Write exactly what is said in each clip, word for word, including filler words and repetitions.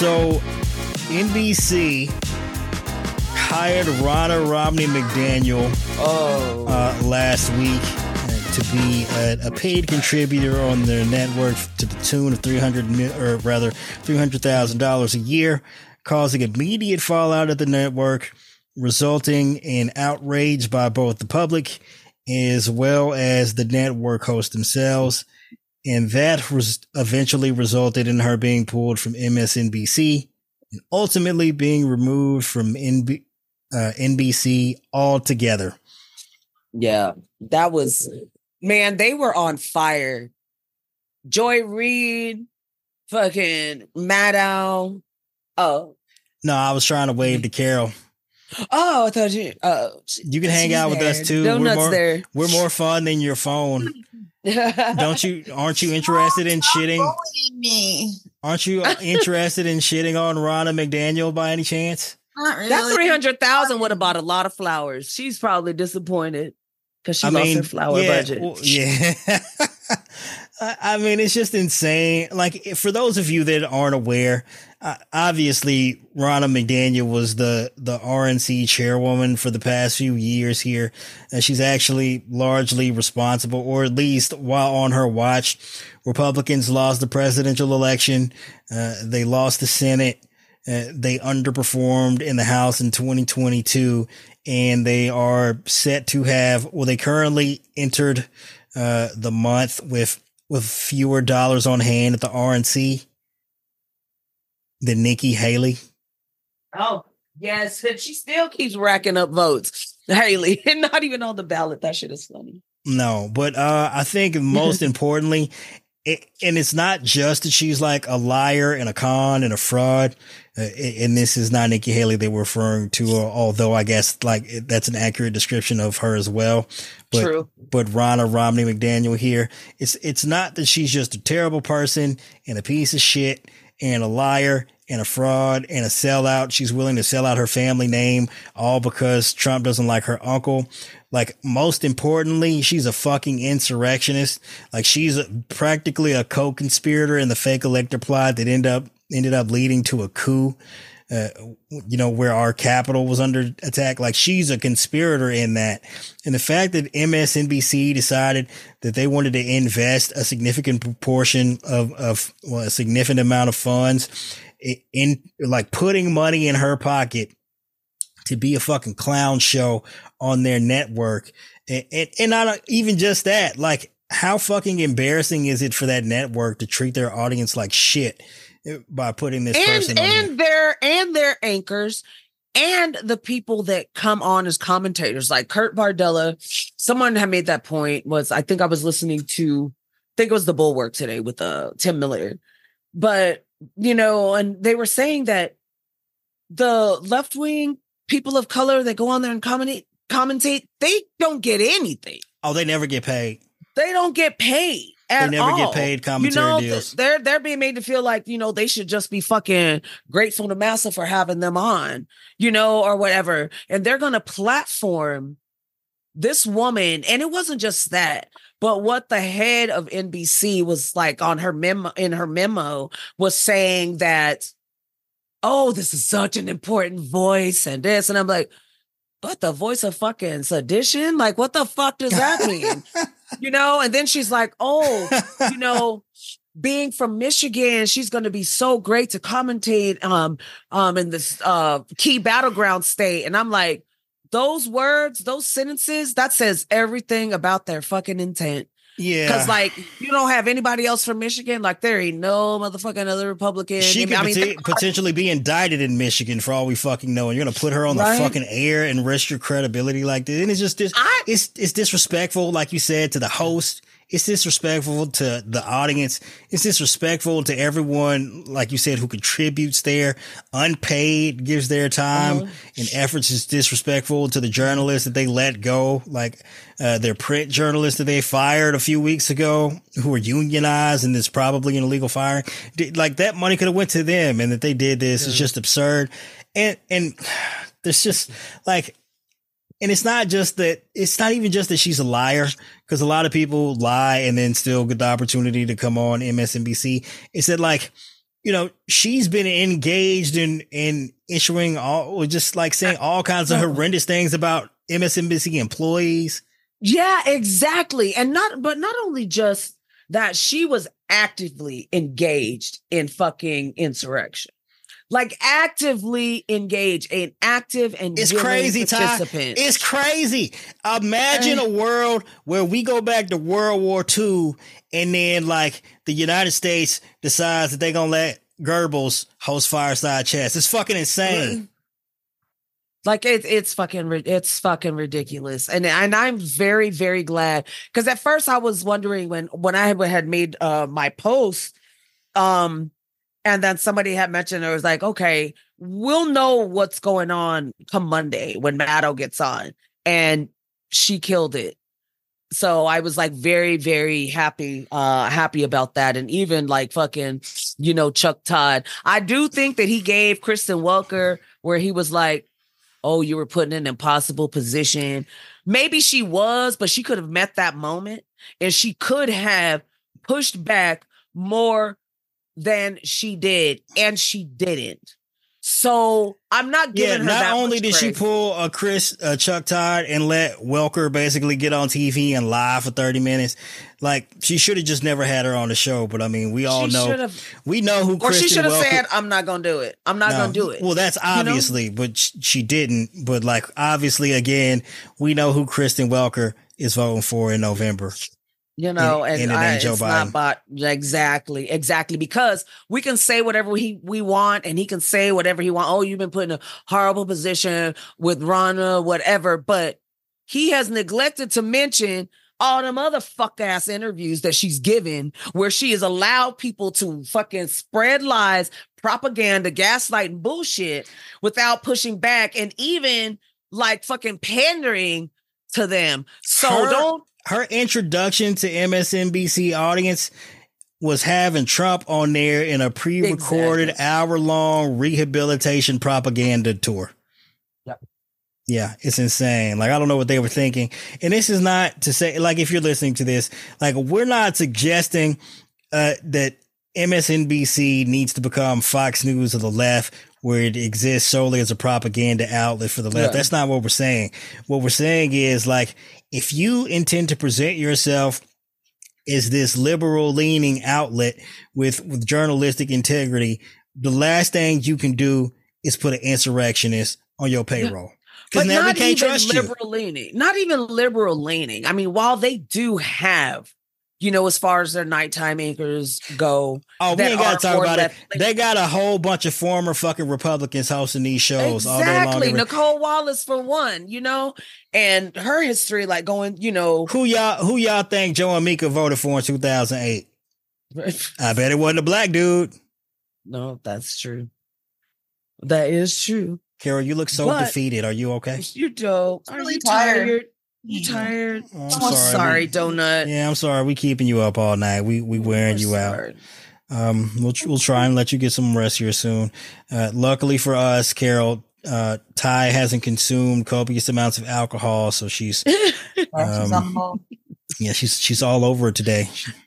So N B C hired Ronna Romney McDaniel oh. uh, last week uh, to be a, a paid contributor on their network to the tune of three hundred mil, or rather three hundred thousand dollars a year, causing immediate fallout at the network, resulting in outrage by both the public as well as the network hosts themselves. And that was eventually resulted in her being pulled from M S N B C and ultimately being removed from N B- uh, N B C altogether. Yeah, that was, man, they were on fire. Joy Reid, fucking Maddow. Oh. No, I was trying to wave to Carol. Oh, I thought you. Uh, you can hang out there. with us too. Donuts we're more, there. We're more fun than your phone. Don't you? Aren't you interested in shitting? Me. Aren't you interested in shitting on Ronna McDaniel by any chance? Not really. That three hundred thousand would have bought a lot of flowers. She's probably disappointed because she I lost mean, her flower yeah, budget. Well, yeah. I mean, it's just insane. Like, for those of you that aren't aware, uh, obviously, Ronna McDaniel was the, the R N C chairwoman for the past few years here. And she's actually largely responsible, or at least while on her watch, Republicans lost the presidential election. Uh, they lost the Senate. Uh, they underperformed in the House in twenty twenty-two, and they are set to have, well, they currently entered uh, the month with with fewer dollars on hand at the R N C than Nikki Haley. Oh, yes. And she still keeps racking up votes. Haley, and not even on the ballot. That shit is funny. No, but uh, I think most importantly, it, and it's not just that she's like a liar and a con and a fraud. Uh, and this is not Nikki Haley they were referring to, although I guess like that's an accurate description of her as well. But, True. But Ronna Romney McDaniel here, it's it's not that she's just a terrible person and a piece of shit and a liar and a fraud and a sellout. She's willing to sell out her family name all because Trump doesn't like her uncle. Like, most importantly, she's a fucking insurrectionist. Like, she's a, practically a co-conspirator in the fake elector plot that ended up ended up leading to a coup, uh, you know, where our Capitol was under attack. Like, she's a conspirator in that. And the fact that M S N B C decided that they wanted to invest a significant proportion of, of well, a significant amount of funds in, in like putting money in her pocket to be a fucking clown show on their network. And, and, and not even just that, like, how fucking embarrassing is it for that network to treat their audience like shit by putting this and, person on and their and their anchors and the people that come on as commentators, like Kurt Bardella. Someone had made that point. Was I think I was listening to, I think it was the Bulwark today with uh, Tim Miller, but you know, and they were saying that the left wing people of color that go on there and commentate, commentate, they don't get anything. Oh, they never get paid. They don't get paid. At they never all. get paid commentary you know, deals. They're they're being made to feel like, you know, they should just be fucking grateful to Massa for having them on, you know, or whatever. And they're gonna platform this woman. And it wasn't just that, but what the head of N B C was like on her memo in her memo was saying that, oh, this is such an important voice and this. And I'm like, but the voice of fucking sedition? Like, what the fuck does that mean? You know, and then she's like, oh, you know, being from Michigan, she's going to be so great to commentate um, um, in this uh, key battleground state. And I'm like, those words, those sentences, that says everything about their fucking intent. Yeah. Because, like, you don't have anybody else from Michigan. Like, there ain't no motherfucking other Republican. She could I mean, pot- potentially be indicted in Michigan for all we fucking know. And you're going to put her on right? the fucking air and risk your credibility like this. And it's just this, I, it's, it's disrespectful, like you said, to the host. It's disrespectful to the audience. It's disrespectful to everyone, like you said, who contributes there, unpaid, gives their time uh-huh. and efforts. Is disrespectful to the journalists that they let go, like uh, their print journalists that they fired a few weeks ago, who were unionized, and there's probably an illegal firing. Like, that money could have went to them, and that they did this yeah. is just absurd. And and there's just like. And it's not just that, it's not even just that she's a liar, because a lot of people lie and then still get the opportunity to come on M S N B C. It's that, like, you know, she's been engaged in, in issuing all, just like saying all kinds of horrendous things about M S N B C employees. Yeah, exactly. And not, but not only just that, she was actively engaged in fucking insurrection. Like actively engaged, an active and it's crazy, participant. Ty. It's crazy. Imagine a world where we go back to World War Two and then like the United States decides that they're going to let Goebbels host Fireside Chats. It's fucking insane. Like it, it's fucking, it's fucking ridiculous. And, and I'm very, very glad. Cause at first I was wondering when, when I had made uh, my post, um, and then somebody had mentioned, it was like, okay, we'll know what's going on come Monday when Maddow gets on. And she killed it. So I was like very, very happy, uh, happy about that. And even like fucking, you know, Chuck Todd. I do think that he gave Kristen Welker where he was like, oh, you were put in an impossible position. Maybe she was, but she could have met that moment and she could have pushed back more than she did, and she didn't. So I'm not giving yeah, her not that only much did credit. she pull a Chris uh, Chuck Todd and let Welker basically get on T V and lie for thirty minutes, like she should have just never had her on the show. But I mean, we all She know should've- we know who. Or Kristen she should have Welker- said, I'm not going to do it. I'm not No. going to do it. Well, that's obviously, you know? But sh- she didn't. But like, obviously, again, we know who Kristen Welker is voting for in November. You know, and, and it I, ain't Joe it's Biden. not about exactly, exactly, because we can say whatever he we want, and he can say whatever he want. Oh, you've been put in a horrible position with Ronna, whatever. But he has neglected to mention all them other fuck ass interviews that she's given, where she has allowed people to fucking spread lies, propaganda, gaslight, and bullshit without pushing back, and even like fucking pandering to them. So Her- don't. Her introduction to M S N B C audience was having Trump on there in a pre-recorded Exactly. hour-long rehabilitation propaganda tour. Yep. Yeah, it's insane. Like, I don't know what they were thinking. And this is not to say, like, if you're listening to this, like, we're not suggesting uh, that M S N B C needs to become Fox News of the left, where it exists solely as a propaganda outlet for the left. Yeah. That's not what we're saying. What we're saying is, like, if you intend to present yourself as this liberal leaning outlet with, with journalistic integrity, the last thing you can do is put an insurrectionist on your payroll. Because But now we not can't even trust you. liberal leaning. Not even liberal leaning. I mean, while they do have, you know, as far as their nighttime anchors go. Oh, we that ain't got are to talk for about it. left- They got a whole bunch of former fucking Republicans hosting these shows all day long. Exactly. Every- Nicole Wallace for one, you know, and her history, like going, you know, Who y'all who y'all think Joe and Mika voted for in two thousand eight? I bet it wasn't a black dude. no, that's true. That is true. Carol, you look so But- defeated. Are you okay? You don't. Are really you tired. tired? You tired? Oh, I'm Oh, sorry. sorry, Donut. Yeah, I'm sorry. We keeping you up all night. We we wearing you out. Sorry. Um, we'll we'll try and let you get some rest here soon. Uh, luckily for us, Carol, uh, Ty hasn't consumed copious amounts of alcohol, so she's um, yeah, she's she's all over it today.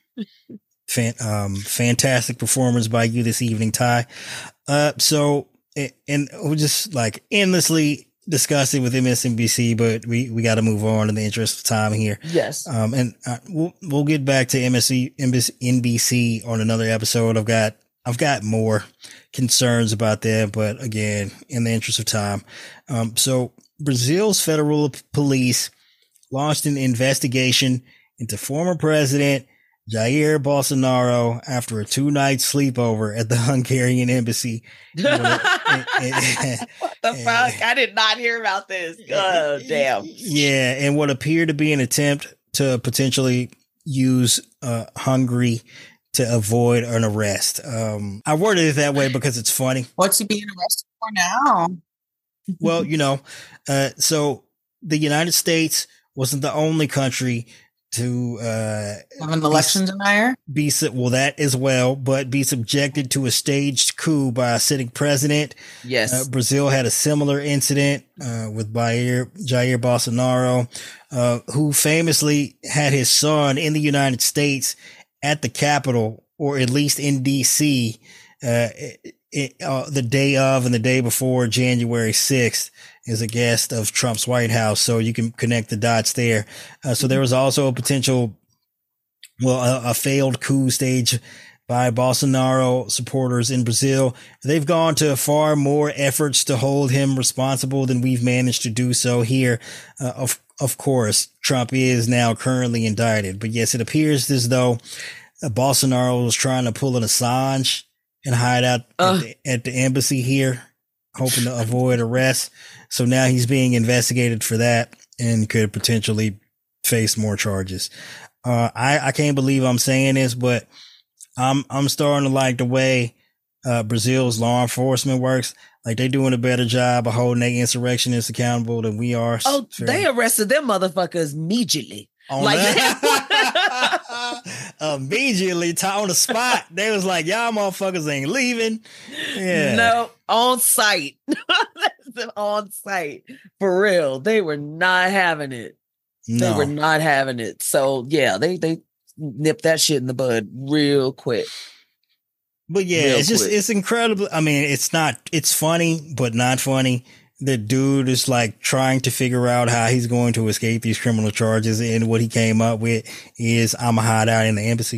Fan, um, fantastic performance by you this evening, Ty. Uh, so and we're just like endlessly discussing with M S N B C, but we, we got to move on in the interest of time here. Yes. Um, and uh, we'll, we'll get back to M S N B C on another episode. I've got, I've got more concerns about that, but again, in the interest of time. Um, so Brazil's federal police launched an investigation into former president Jair Bolsonaro after a two night sleepover at the Hungarian embassy. What the fuck? I did not hear about this. Oh, damn. Yeah, and what appeared to be an attempt to potentially use uh, Hungary to avoid an arrest. Um, I worded it that way because it's funny. What's he being arrested for now? Well, you know, uh, so the United States wasn't the only country to uh, Have an election denier? be well that as well, but be subjected to a staged coup by a sitting president. Yes. Uh, Brazil had a similar incident uh, with Jair, Jair Bolsonaro, uh, who famously had his son in the United States at the Capitol, or at least in D C, uh, it, it, uh, the day of and the day before January sixth is a guest of Trump's White House. So you can connect the dots there. Uh, so there was also a potential, well, a, a failed coup stage by Bolsonaro supporters in Brazil. They've gone to far more efforts to hold him responsible than we've managed to do so here. Uh, of, of course, Trump is now currently indicted, but yes, it appears as though uh, Bolsonaro was trying to pull an Assange and hide out uh. at, the, at the embassy here, hoping to avoid arrest. So now he's being investigated for that and could potentially face more charges. Uh, I, I can't believe I'm saying this, but I'm, I'm starting to like the way, uh, Brazil's law enforcement works. Like they're doing a better job of holding their insurrectionists accountable than we are. Oh, they arrested them motherfuckers immediately. On like immediately on the spot. They was like, y'all motherfuckers ain't leaving. Yeah. No, on site. On site. For real. They were not having it. No. They were not having it. So yeah, they, they, nip that shit in the bud real quick. But yeah, real it's just, quick. It's incredible. I mean, it's not, it's funny, but not funny. The dude is like trying to figure out how he's going to escape these criminal charges. And what he came up with is I'm a hideout in the embassy.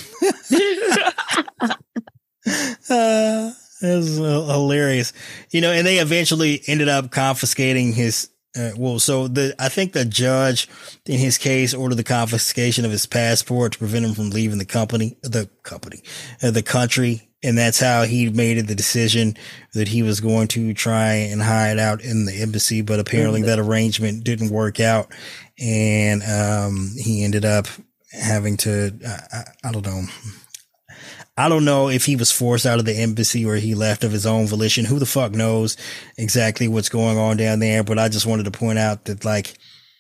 uh, it was uh, hilarious, you know, and they eventually ended up confiscating his Uh, well, so the, I think the judge in his case ordered the confiscation of his passport to prevent him from leaving the company, the company, uh, the country. And that's how he made it the decision that he was going to try and hide out in the embassy. But apparently mm-hmm. that arrangement didn't work out. And, um, he ended up having to, uh, I, I don't know. I don't know if he was forced out of the embassy or he left of his own volition. Who the fuck knows exactly what's going on down there? But I just wanted to point out that, like,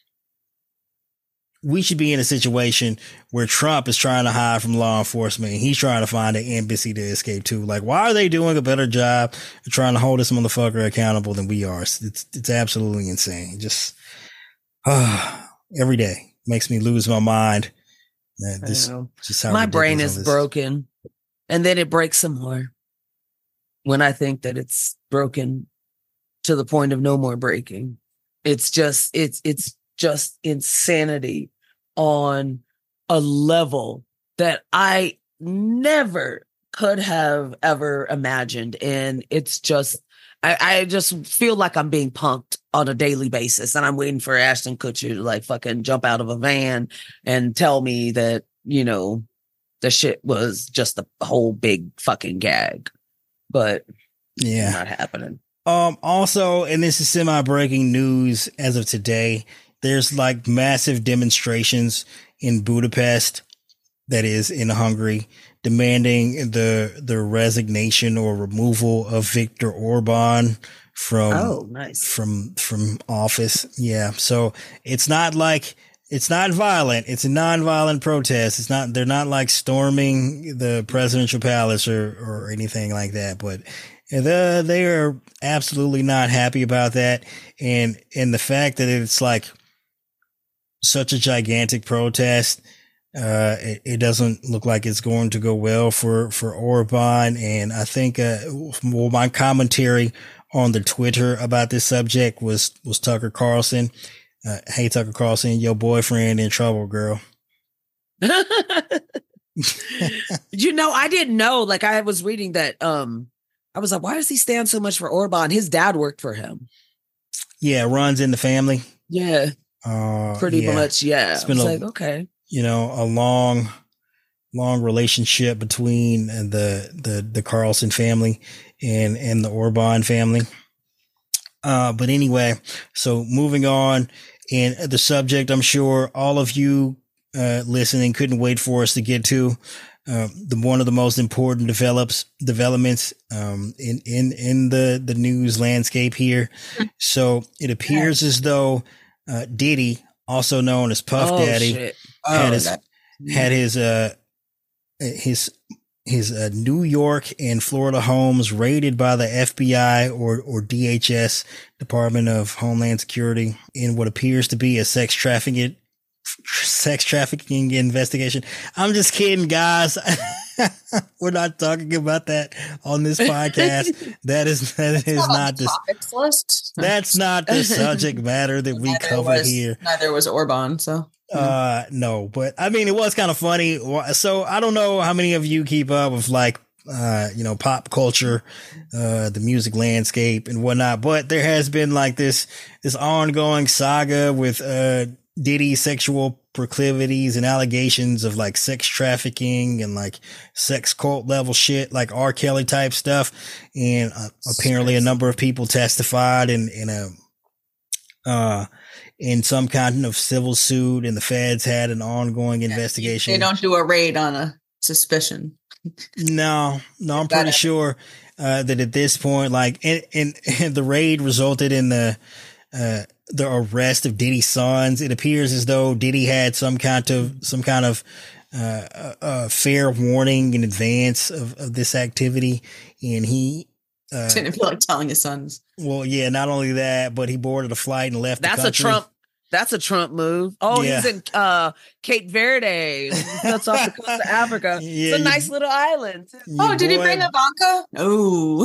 we should be in a situation where Trump is trying to hide from law enforcement and he's trying to find an embassy to escape to. Like, why are they doing a better job of trying to hold this motherfucker accountable than we are? It's, it's absolutely insane. Just, uh, every day makes me lose my mind. Uh, this, just how my brain is broken. And then it breaks some more when I think that it's broken to the point of no more breaking. It's just, it's, it's just insanity on a level that I never could have ever imagined. And it's just, I, I just feel like I'm being punked on a daily basis. And I'm waiting for Ashton Kutcher to like fucking jump out of a van and tell me that, you know, the shit was just a whole big fucking gag, but yeah, not happening. Um, also, and this is semi-breaking news as of today, there's like massive demonstrations in Budapest, that is in Hungary, demanding the the resignation or removal of Viktor Orban from oh, nice. from from office. Yeah, so it's not like. It's not violent. It's a non-violent protest. It's not, they're not like storming the presidential palace or, or anything like that, but the, they are absolutely not happy about that. And, and the fact that it's like such a gigantic protest, uh, it, it doesn't look like it's going to go well for, for Orban. And I think, uh, well, my commentary on the Twitter about this subject was, was Tucker Carlson. Uh, hey, Tucker Carlson, your boyfriend in trouble, girl. You know, I didn't know. Like, I was reading that. Um, I was like, why does he stand so much for Orban? His dad worked for him. Yeah, runs in the family. Yeah, uh, pretty yeah. much. Yeah, it's been a, like, okay. You know, a long, long relationship between the the the Carlson family and and the Orban family. Uh, but anyway, so moving on. And the subject, I'm sure all of you uh, listening couldn't wait for us to get to. Uh, the one of the most important develops developments um, in in in the the news landscape here. So it appears as though uh, Diddy, also known as Puff oh, Daddy, shit. had oh, his that- had his uh his his uh, New York and Florida homes raided by the F B I or or D H S, Department of Homeland Security, in what appears to be a sex trafficking sex trafficking investigation. I'm just kidding, guys. We're not talking about that on this podcast. That is that is Not on not the the topics list. that's not the subject matter that we Neither cover was- here. Neither was Orban. So Uh, no, but I mean, it was kind of funny. So I don't know how many of you keep up with like, uh, you know, pop culture, uh, the music landscape and whatnot, but there has been like this, this ongoing saga with, uh, Diddy's sexual proclivities and allegations of like sex trafficking and like sex cult level shit, like R. Kelly type stuff. And uh, apparently a number of people testified in, in a, uh, in some kind of civil suit, and the feds had an ongoing investigation. they don't do a raid on a suspicion. No, no, I'm Got pretty it. sure uh, that at this point, like, and, and, and the raid resulted in the uh, the arrest of Diddy's sons. It appears as though Diddy had some kind of some kind of uh, uh, uh, fair warning in advance of, of this activity, and he. Uh, Didn't feel like telling his sons. well, yeah, not only that, but he boarded a flight and left. That's the a country. Trump. That's a Trump move. Oh, Yeah. he's in uh, Cape Verde. That's off the coast of Africa. Yeah, it's a you- nice little island. Oh, Your did he boy- bring Ivanka? No.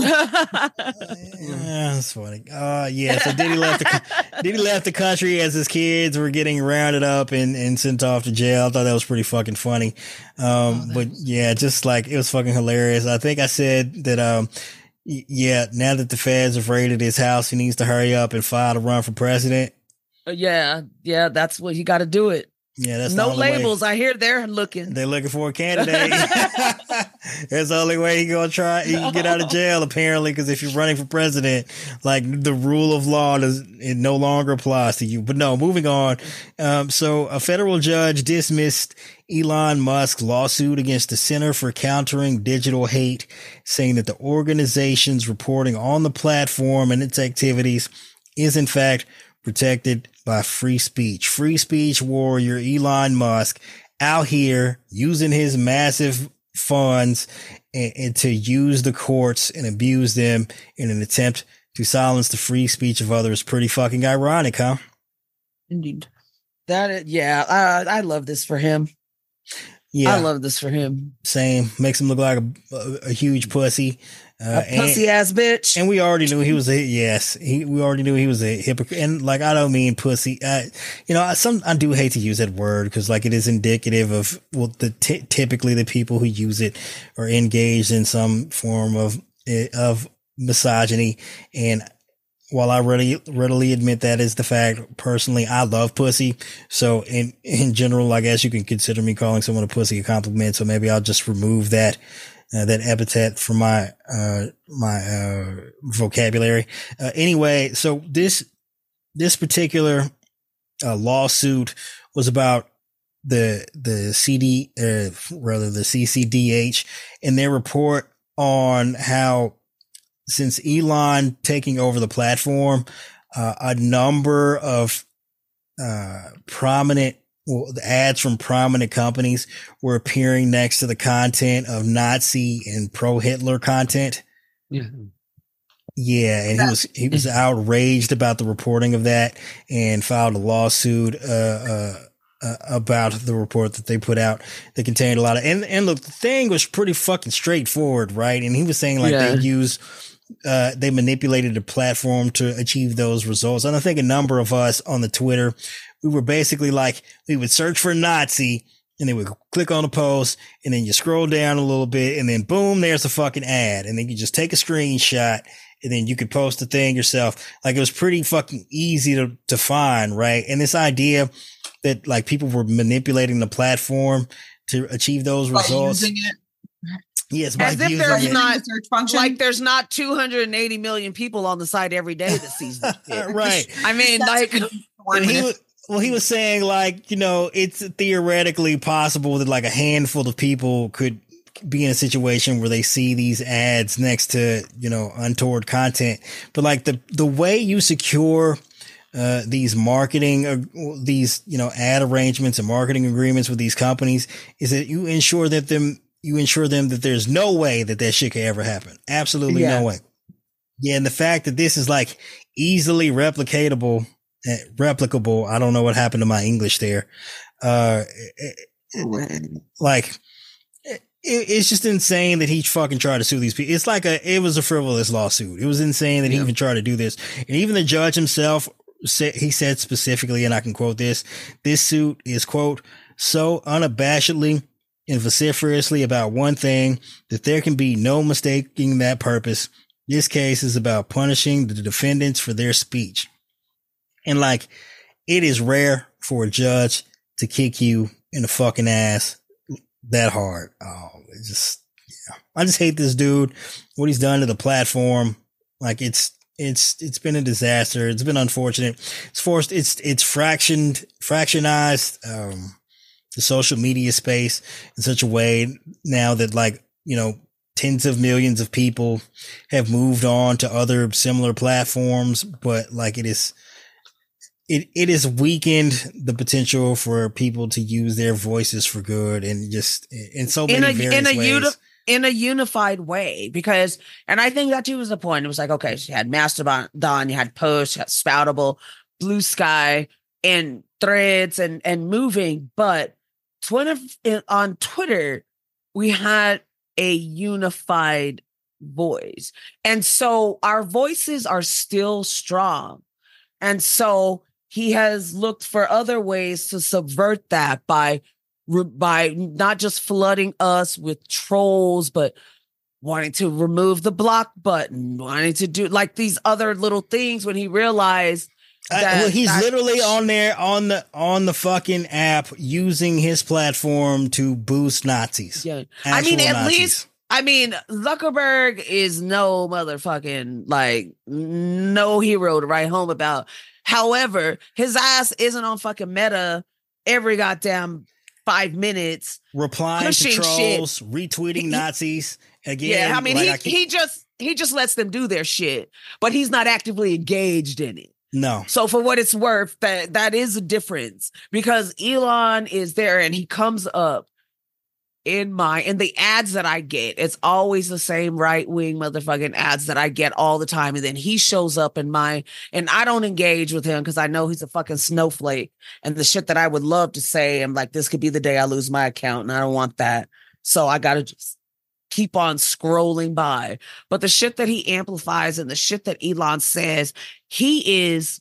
Yeah, that's funny. Uh, yeah. So Diddy left the Diddy left the country as his kids were getting rounded up and, and sent off to jail. I thought that was pretty fucking funny. Um, but yeah, just like it was fucking hilarious. I think I said that. Um, y- yeah, now that the feds have raided his house, he needs to hurry up and file to run for president. yeah, yeah, that's what you got to do it. Yeah, that's the No only way. labels. I hear they're looking. They're looking for a candidate. That's the only way he gonna try. He can get out of jail apparently, because if you're running for president, like the rule of law does it no longer applies to you. But no, moving on. Um, so a federal judge dismissed Elon Musk's lawsuit against the Center for Countering Digital Hate, saying that the organization's reporting on the platform and its activities is in fact protected by free speech. Free speech warrior Elon Musk out here using his massive funds and, and to use the courts and abuse them in an attempt to silence the free speech of others. Pretty fucking ironic, huh? Indeed. That is, yeah, I, I love this for him. Yeah, I love this for him. same. Makes him look like a, a, a huge pussy. Uh, A pussy ass bitch. And we already knew he was a yes. He we already knew he was a hypocrite. And like I don't mean pussy. Uh, you know, I, some I do hate to use that word because like it is indicative of well, the t- typically the people who use it are engaged in some form of of misogyny. And while I readily readily admit that is the fact, personally I love pussy. So in in general, I guess you can consider me calling someone a pussy a compliment. So maybe I'll just remove that. Uh, that epithet from my uh my uh vocabulary. Uh, anyway, so this this particular uh, lawsuit was about the the C D uh, rather the C C D H and their report on how since Elon taking over the platform, uh, a number of uh prominent well, the ads from prominent companies were appearing next to the content of Nazi and pro-Hitler content. Yeah. Yeah, and he was he was outraged about the reporting of that and filed a lawsuit uh, uh, uh, about the report that they put out that contained a lot of and and look, the thing was pretty fucking straightforward, right? And he was saying like Yeah. they use uh, they manipulated the platform to achieve those results. And I think a number of us on the Twitter, we were basically like, we would search for Nazi and then we would click on the post and then you scroll down a little bit and then boom, there's a fucking ad. And then you just take a screenshot and then you could post the thing yourself. Like it was pretty fucking easy to, to find. Right. And this idea that like people were manipulating the platform to achieve those By results. using it. Yes. By As if using there's it. not- the search function. Like there's not two hundred eighty million people on the site every day that sees this shit. Right. I mean, That's like, a good word And he manip- was, well, he was saying like, you know, it's theoretically possible that like a handful of people could be in a situation where they see these ads next to, you know, untoward content. But like the, the way you secure, uh, these marketing, uh, these, you know, ad arrangements and marketing agreements with these companies is that you ensure that them, you ensure them that there's no way that that shit could ever happen. Absolutely Yeah. no way. Yeah. And the fact that this is like easily replicatable, uh, replicable. I don't know what happened to my English there. Uh, like it, it's just insane that he fucking tried to sue these people. It's like a, it was a frivolous lawsuit. It was insane that he Yeah. even tried to do this. And even the judge himself said, he said specifically, and I can quote this, this suit is, quote, so unabashedly and vociferously about one thing that there can be no mistaking that purpose. This case is about punishing the defendants for their speech. And like, it is rare for a judge to kick you in the fucking ass that hard. Oh, it just, yeah. I just hate this dude, what he's done to the platform. Like it's, it's, it's been a disaster. It's been unfortunate. It's forced, it's, it's fractioned, fractionized, um, the social media space in such a way now that, like, you know, tens of millions of people have moved on to other similar platforms, but like it is, it, it has weakened the potential for people to use their voices for good and just in so many in a, various in a ways. uni- in a unified way, because, and I think that too was the point. It was like, okay, she had Mastodon, you had Post, you had Spoutable, Blue Sky, and Threads, and and Moving, but Twitter, on Twitter, we had a unified voice, and so our voices are still strong, and so he has looked for other ways to subvert that by by not just flooding us with trolls, but wanting to remove the block button, wanting to do like these other little things when he realized I, that, well, he's that, literally on there on the on the fucking app using his platform to boost Nazis. Yeah. I mean, Actual at Nazis. least, I mean, Zuckerberg is no motherfucking, like, no hero to write home about. However, his ass isn't on fucking Meta every goddamn five minutes. replying to pushing trolls, shit. retweeting He- Nazis again. Yeah, I mean, like, he I can't- he just he just lets them do their shit, but he's not actively engaged in it. no. So for what it's worth, that that is a difference, because Elon is there and he comes up in my in the ads that I get. It's always the same right wing motherfucking ads that I get all the time, and then he shows up in my and I don't engage with him because I know he's a fucking snowflake, and the shit that I would love to say, I'm like, this could be the day I lose my account, and I don't want that. So I gotta just keep on scrolling by. But the shit that he amplifies and the shit that Elon says, he is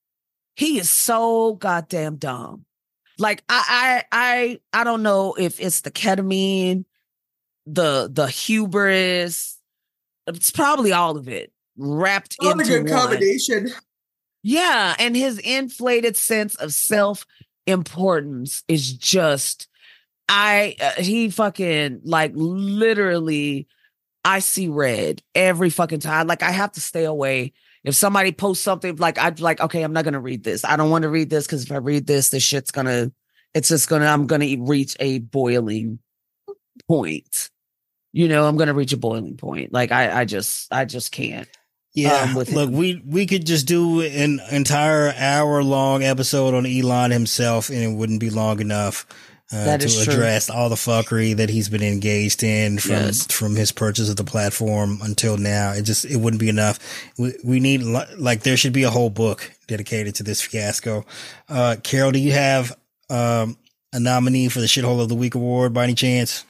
he is so goddamn dumb. Like I I I I don't know if it's the ketamine, the the hubris. It's probably all of it wrapped Not a into good one. combination. Yeah, and his inflated sense of self-importance is just I uh, he fucking like literally I see red every fucking time. Like I have to stay away. If somebody posts something like I'd like, okay, I'm not gonna read this. I don't want to read this because if I read this, this shit's gonna, it's just gonna, I'm gonna reach a boiling point. You know, I'm gonna reach a boiling point. Like I, I just, I just can't. Yeah, um, with look, him. we we could just do an entire hour long episode on Elon himself, and it wouldn't be long enough uh, That to is true. address all the fuckery that he's been engaged in from Yes. from his purchase of the platform until now. It just it wouldn't be enough. We we need li- like there should be a whole book dedicated to this fiasco. Uh, Carol, do you have um, a nominee for the Shithole of the Week award by any chance?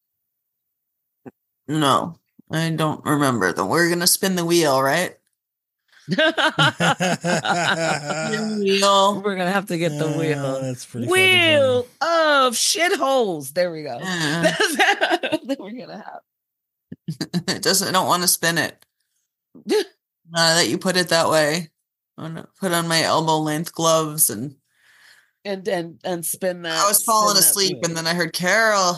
No, I don't remember them. We're gonna spin the wheel, right? Spin the wheel. We're gonna have to get the Uh, wheel. that's pretty fucking funny. Wheel of shitholes. There we go. Yeah. That we're gonna have. It doesn't. I don't want to spin it. Now that you put it that way, I'm gonna put on my elbow length gloves, and And and and spin that. I was falling spin that asleep, wheel. and then I heard Carol.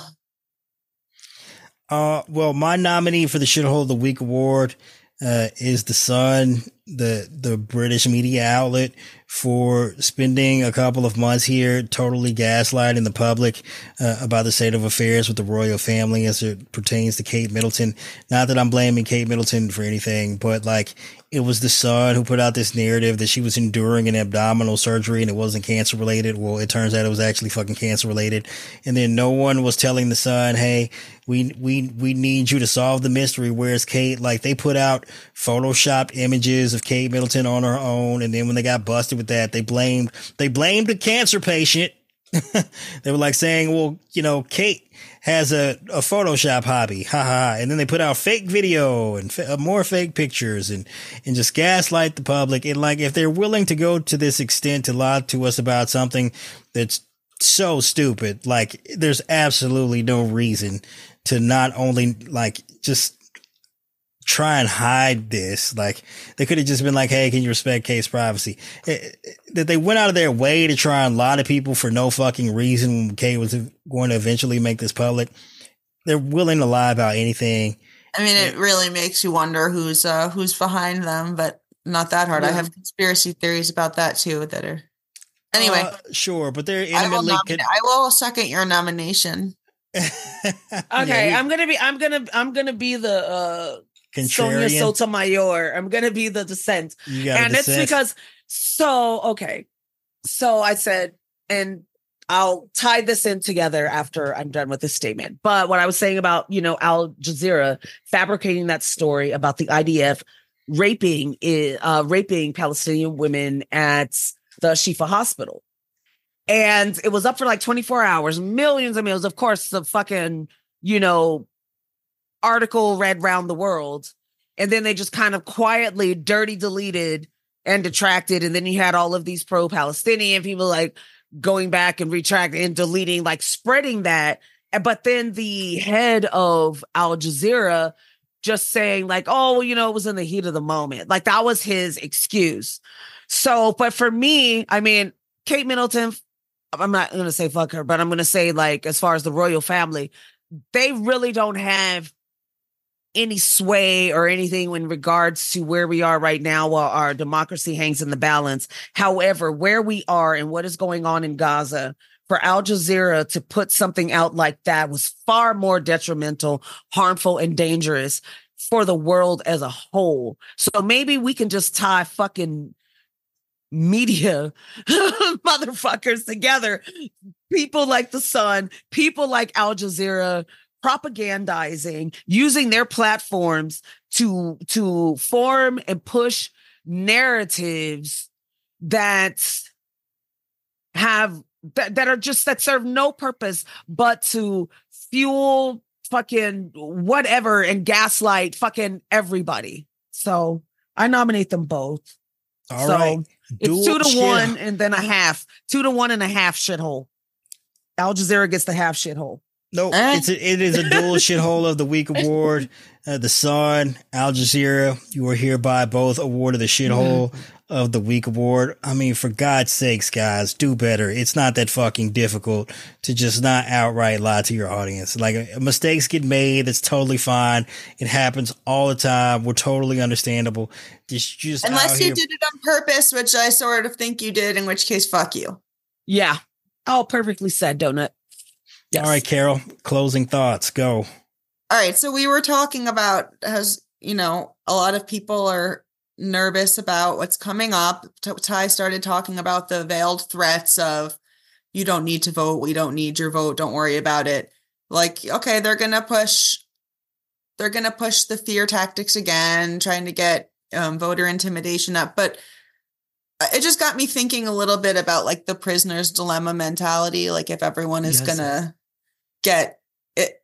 Uh, well, my nominee for the Shithole of the Week award uh, is The Sun, the the British media outlet, for spending a couple of months here totally gaslighting the public uh, about the state of affairs with the royal family as it pertains to Kate Middleton. Not that I'm blaming Kate Middleton for anything, but like it was The Sun who put out this narrative that she was enduring an abdominal surgery and it wasn't cancer related. Well, it turns out it was actually fucking cancer related. And then no one was telling The Sun, hey, we we we need you to solve the mystery. Where's Kate? Like they put out photoshopped images of Kate Middleton on her own, and then when they got busted with that, they blamed they blamed a cancer patient They were like saying, well, you know, Kate has a, a Photoshop hobby. Ha ha. And then they put out fake video and f- more fake pictures and, and just gaslight the public. And like, if they're willing to go to this extent to lie to us about something that's so stupid, like there's absolutely no reason to not only like just try and hide this. Like they could have just been like, hey, can you respect Kate's privacy? That they went out of their way to try and lie to people for no fucking reason when Kate was going to eventually make this public. They're willing to lie about anything. I mean, it really makes you wonder who's uh, who's behind them, but not that hard. Yeah. I have conspiracy theories about that too that are anyway. Uh, sure, but they're intimately. I will, nominate, con- I will second your nomination. Okay, yeah, I'm gonna be. I'm gonna. I'm gonna be the. Uh, Contrarian. Sonia Sotomayor. I'm gonna be the dissent, and it's because so okay. So I said, and I'll tie this in together after I'm done with this statement. But what I was saying about you know Al Jazeera fabricating that story about the I D F raping uh, raping Palestinian women at the Shifa hospital, and it was up for like twenty-four hours, millions of millions. Of course, the fucking you know. article read round the world, and then they just kind of quietly dirty deleted and detracted, and then you had all of these pro-Palestinian people like going back and retracting and deleting, like spreading that. But then the head of Al Jazeera just saying like, oh, well, you know, it was in the heat of the moment. Like that was his excuse. So, but for me, I mean, Kate Middleton, I'm not going to say fuck her, but I'm going to say like, as far as the royal family, they really don't have any sway or anything in regards to where we are right now while our democracy hangs in the balance. However, where we are and what is going on in Gaza, for Al Jazeera to put something out like that was far more detrimental, harmful, and dangerous for the world as a whole. So maybe we can just tie fucking media motherfuckers together. People like The Sun, people like Al Jazeera, propagandizing, using their platforms to to form and push narratives that have that, that are just that serve no purpose but to fuel fucking whatever and gaslight fucking everybody. So I nominate them both. All so right. It's two to one and then a half. Two to one and a half shithole. Al Jazeera gets the half shithole. No, nope, it's a, it is a dual shithole of the week award. Uh, the Sun, Al Jazeera, you are hereby both awarded the shithole mm-hmm. of the week award. I mean, for God's sakes, guys, do better. It's not that fucking difficult to just not outright lie to your audience. Like mistakes get made. That's totally fine. It happens all the time. We're totally understandable. Just, just unless you here. did it on purpose, which I sort of think you did, in which case, fuck you. Yeah. Oh, perfectly said, Donut. Yes. All right, Carol, closing thoughts. Go. All right. So we were talking about, as you know, a lot of people are nervous about what's coming up. Ty started talking about the veiled threats of, you don't need to vote. We don't need your vote. Don't worry about it. Like, okay, they're going to push, they're going to push the fear tactics again, trying to get um, voter intimidation up. But it just got me thinking a little bit about like the prisoner's dilemma mentality. Like if everyone is yes. going to get it.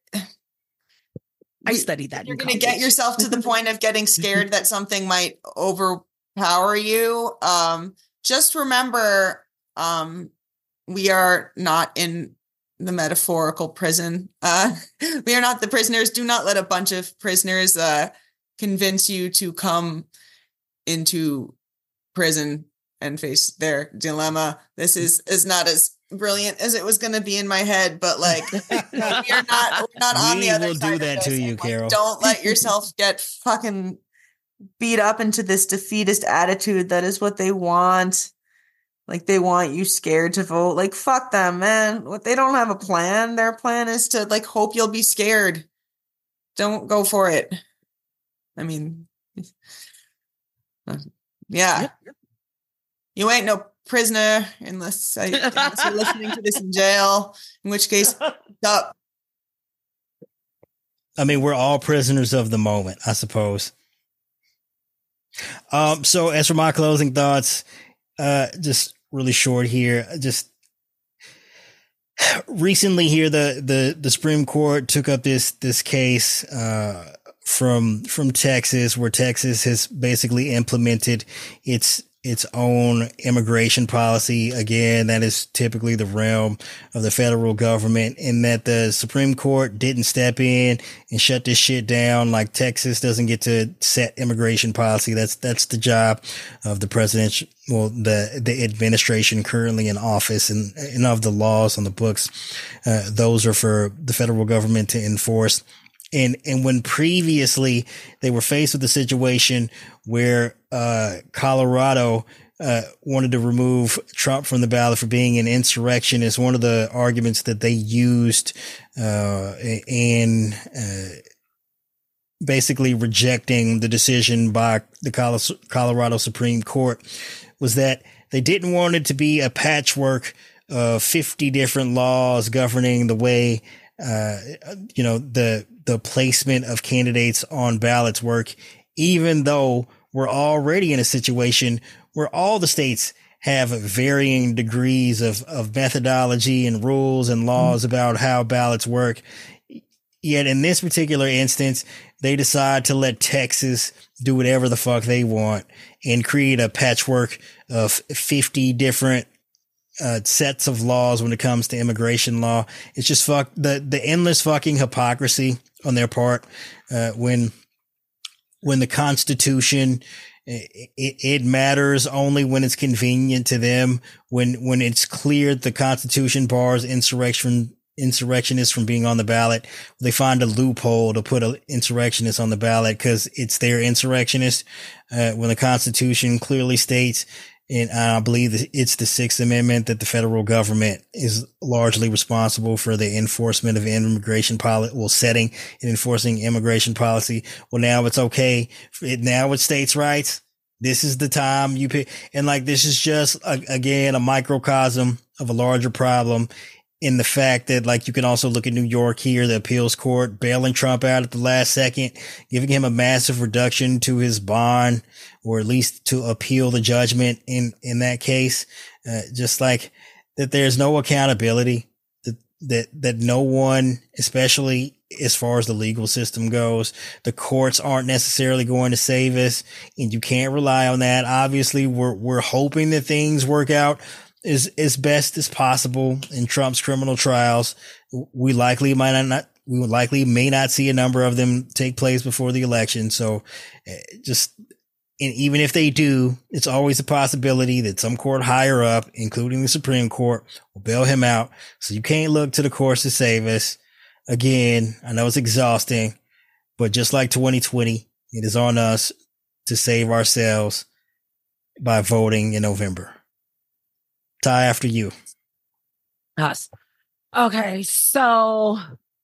I studied that. You're going to get yourself to the point of getting scared that something might overpower you. Um, just remember, um, we are not in the metaphorical prison. Uh, we are not the prisoners. Do not let a bunch of prisoners uh, convince you to come into prison and face their dilemma. This is is not as brilliant as it was going to be in my head, but like we're not we're not on we the other will side. Do that of to this. you, Like, Carol. Don't let yourself get fucking beat up into this defeatist attitude. That is what they want. Like they want you scared to vote. Like fuck them, man. What they don't have a plan. Their plan is to like hope you'll be scared. Don't go for it. I mean, yeah. You ain't no prisoner unless, I, unless you're listening to this in jail, in which case, up. I mean, we're all prisoners of the moment, I suppose. Um, so as for my closing thoughts, uh, just really short here, just recently here, the, the, the Supreme Court took up this, this case, uh, from, from Texas, where Texas has basically implemented its, its own immigration policy. Again, that is typically the realm of the federal government, and that the Supreme Court didn't step in and shut this shit down. Like, Texas doesn't get to set immigration policy. That's, that's the job of the presidential, well, the, the administration currently in office, and, and of the laws on the books. Uh, those are for the federal government to enforce. And, and when previously they were faced with a situation where, uh, Colorado, uh, wanted to remove Trump from the ballot for being an insurrectionist, one of the arguments that they used, uh, in, uh, basically rejecting the decision by the Colorado Supreme Court was that they didn't want it to be a patchwork of fifty different laws governing the way, uh, you know, the, the placement of candidates on ballots work, even though we're already in a situation where all the states have varying degrees of, of methodology and rules and laws mm-hmm. about how ballots work. Yet in this particular instance, they decide to let Texas do whatever the fuck they want and create a patchwork of fifty different Uh, sets of laws when it comes to immigration law. It's just fuck the, the endless fucking hypocrisy on their part. Uh, when, when the Constitution, it, it matters only when it's convenient to them. When, when it's clear the Constitution bars insurrection, insurrectionists from being on the ballot, they find a loophole to put an insurrectionist on the ballot because it's their insurrectionist. Uh, when the Constitution clearly states, and I believe it's the Sixth Amendment, that the federal government is largely responsible for the enforcement of immigration policy, well, setting and enforcing immigration policy. Well, now it's okay. Now it's states' rights. This is the time you pick. And like, this is just, a, again, a microcosm of a larger problem, in the fact that, like, you can also look at New York here, the appeals court bailing Trump out at the last second, giving him a massive reduction to his bond, or at least to appeal the judgment in, in that case. Uh, just like that, there's no accountability, that, that, that no one, especially as far as the legal system goes, the courts aren't necessarily going to save us, and you can't rely on that. Obviously, we're, we're hoping that things work out as, as best as possible in Trump's criminal trials. We likely might not, we would likely may not see a number of them take place before the election. So uh, just, and even if they do, it's always a possibility that some court higher up, including the Supreme Court, will bail him out. So you can't look to the courts to save us. Again, I know it's exhausting, but just like twenty twenty, it is on us to save ourselves by voting in November. Ty, after you. Us. Okay, so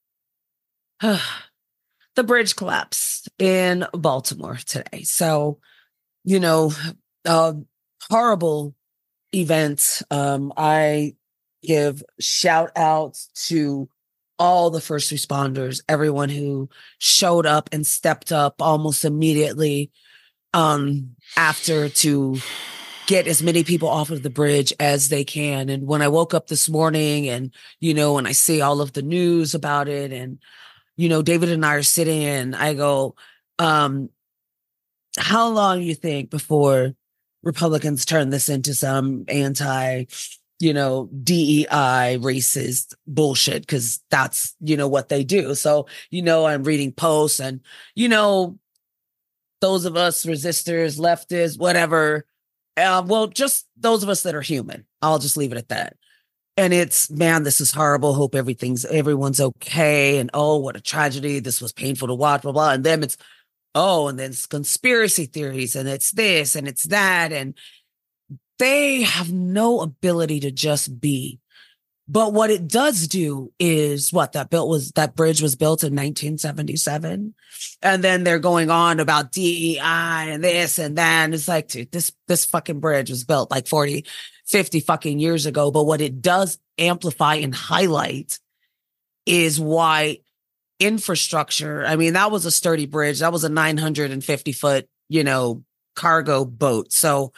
uh, the bridge collapsed in Baltimore today. So, you know, uh, horrible event. Um, I give shout outs to all the first responders, everyone who showed up and stepped up almost immediately um, after to get as many people off of the bridge as they can. And when I woke up this morning and, you know, and I see all of the news about it, and, you know, David and I are sitting and I go, um, how long do you think before Republicans turn this into some anti, you know, D E I racist bullshit? Cause that's, you know, what they do. So, you know, I'm reading posts and, you know, those of us resistors, leftists, whatever, Uh, well, just those of us that are human. I'll just leave it at that. And it's, man, this is horrible. Hope everything's, everyone's okay. And oh, what a tragedy. This was painful to watch, blah, blah. And then it's, oh, and then it's conspiracy theories, and it's this and it's that. And they have no ability to just be. But what it does do is what that built was, that bridge was built in nineteen seventy-seven. And then they're going on about D E I and this and that. And it's like, dude, this, this fucking bridge was built like forty, fifty fucking years ago. But what it does amplify and highlight is why infrastructure, I mean, that was a sturdy bridge. That was a nine hundred fifty foot, you know, cargo boat. So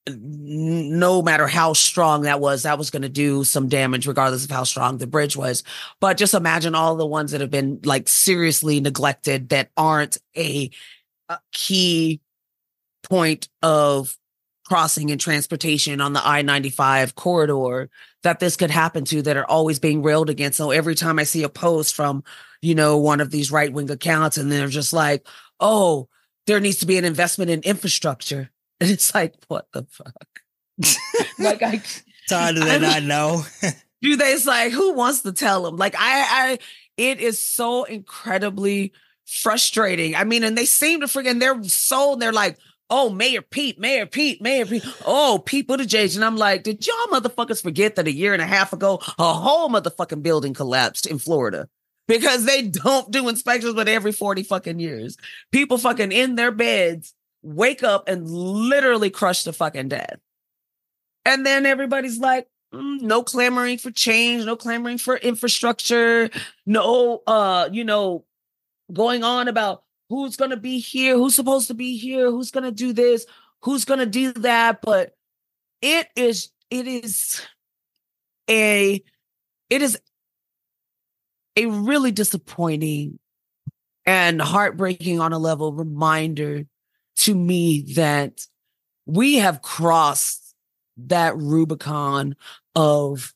no matter how strong that was, that was going to do some damage regardless of how strong the bridge was. But just imagine all the ones that have been like seriously neglected that aren't a, a key point of crossing and transportation on the I ninety-five corridor that this could happen to, that are always being railed against. So every time I see a post from, you know, one of these right-wing accounts, and they're just like, oh, there needs to be an investment in infrastructure. And it's like, what the fuck? Like, I tired of that. I know. Do they? It's like, who wants to tell them? Like, I, I, it is so incredibly frustrating. I mean, and they seem to forget. They're so, they're like, oh, Mayor Pete, Mayor Pete, Mayor Pete. Oh, Pete Buttigieg. And I'm like, did y'all motherfuckers forget that a year and a half ago, a whole motherfucking building collapsed in Florida? Because they don't do inspections but every forty fucking years. People fucking in their beds wake up and literally crush to fucking death. And then everybody's like, mm, no clamoring for change, no clamoring for infrastructure, no, uh, you know, going on about who's going to be here, who's supposed to be here, who's going to do this, who's going to do that. But it is, it is a, it is a really disappointing and heartbreaking on a level reminder to me that we have crossed that Rubicon of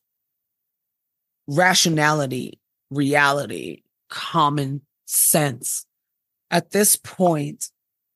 rationality, reality, common sense. At this point,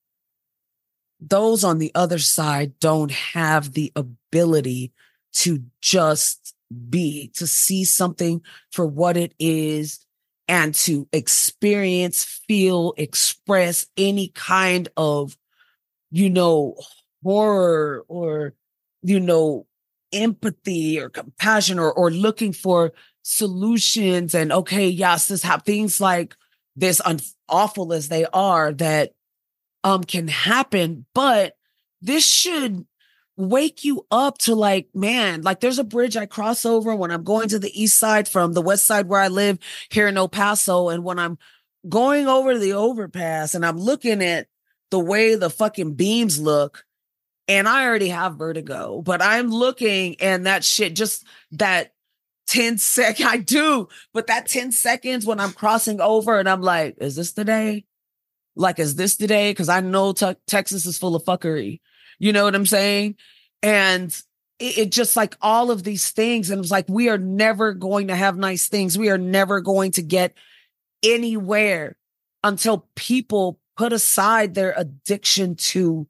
those on the other side don't have the ability to just be, to see something for what it is and to experience, feel, express any kind of, you know, horror or, you know, empathy or compassion, or, or looking for solutions. And okay, yes, this have things like this, un- awful as they are, that um can happen, but this should wake you up to like, man, like there's a bridge I cross over when I'm going to the east side from the west side where I live here in El Paso. And when I'm going over the overpass and I'm looking at the way the fucking beams look, and I already have vertigo, but I'm looking and that shit, just that ten seconds, I do, but that ten seconds when I'm crossing over and I'm like, is this the day? Like, is this the day? Because I know te- Texas is full of fuckery. You know what I'm saying? And it, it just like all of these things. And it's like, we are never going to have nice things. We are never going to get anywhere until people put aside their addiction to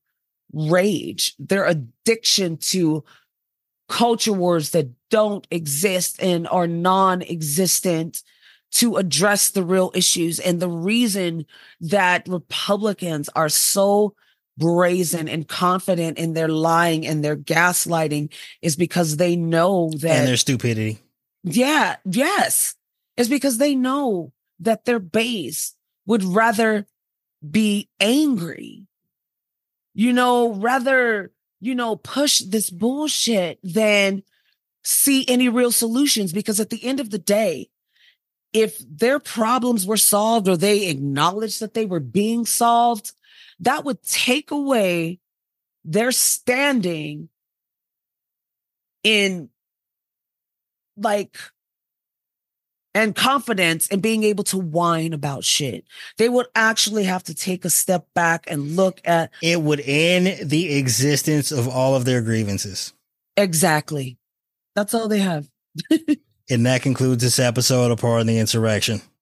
rage, their addiction to culture wars that don't exist and are non-existent, to address the real issues. And the reason that Republicans are so brazen and confident in their lying and their gaslighting is because they know that, and their stupidity. Yeah, yes. It's because they know that their base would rather be angry, you know, rather, you know, push this bullshit than see any real solutions. Because at the end of the day, if their problems were solved or they acknowledged that they were being solved, that would take away their standing in like, and confidence in being able to whine about shit. They would actually have to take a step back and look at. It would end the existence of all of their grievances. Exactly. That's all they have. And that concludes this episode of Pardon the Insurrection.